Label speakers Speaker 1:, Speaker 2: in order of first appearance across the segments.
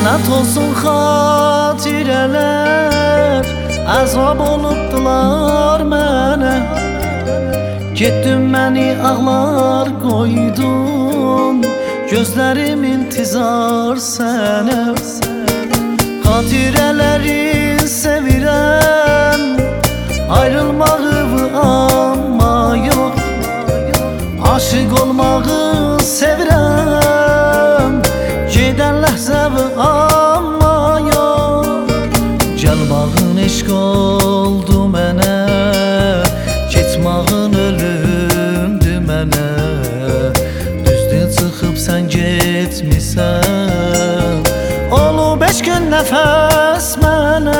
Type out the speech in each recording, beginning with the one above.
Speaker 1: Lənət olsun xatirələr, əzab olubdular mənə. Getdin məni ağlar qoydun, gözlərim intizar sənə. Xatirələri sevirəm, ayrılmağı amma yox. Aşıq olmağı sevirəm, gedən ləhzəvi amma yox. Gəlmağın eşq oldu mənə, getmağın ölümdü mənə. Düzdür çıxıb sən getmisən, olub eşqin nəfəs mənə.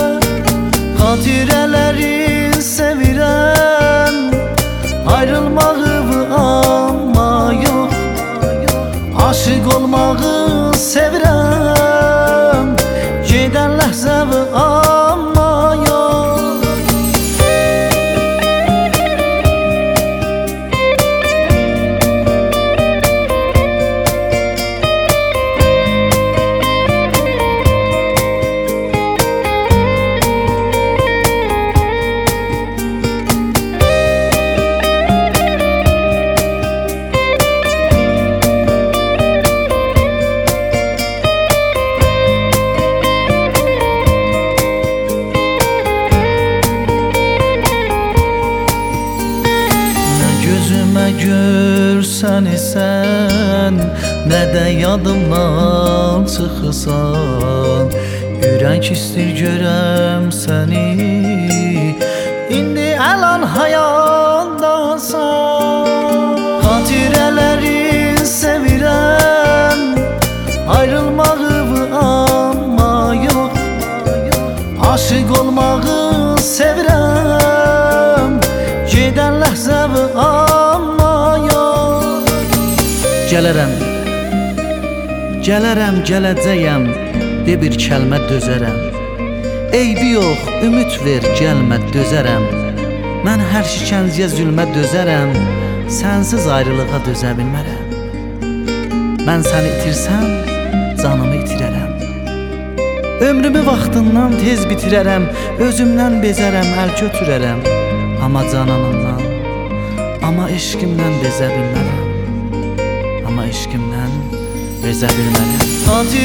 Speaker 1: Xatirələri sevirəm, ayrılmağı amma yox. Aşıq olmağı sevirəm, gedən ləhzəvi amma yox. Görsən sən, nə də yadımdan çıxısan. Ürək istir görəm səni, indi əlan həyatdasan. Xatirələri sevirəm, ayrılmağı amma yox. Aşıq olmağı sevirəm, gedən ləhzəvi amma yox. Gələrəm, gələrəm, gələcəyəm, de bir kəlmə dözərəm. Eybi yox, ümid ver, gəlmə dözərəm. Mən hər şikəncəyə zülmə dözərəm, sənsiz ayrılığa dözə bilmərəm. Mən səni itirsəm, canımı itirərəm. Ömrümü vaxtından tez bitirərəm, özümdən bezərəm, əl götürərəm. Amma cananımdan, amma eşqimdən bezə bilmərəm. Amma eşqimdən bezə bilmərəm.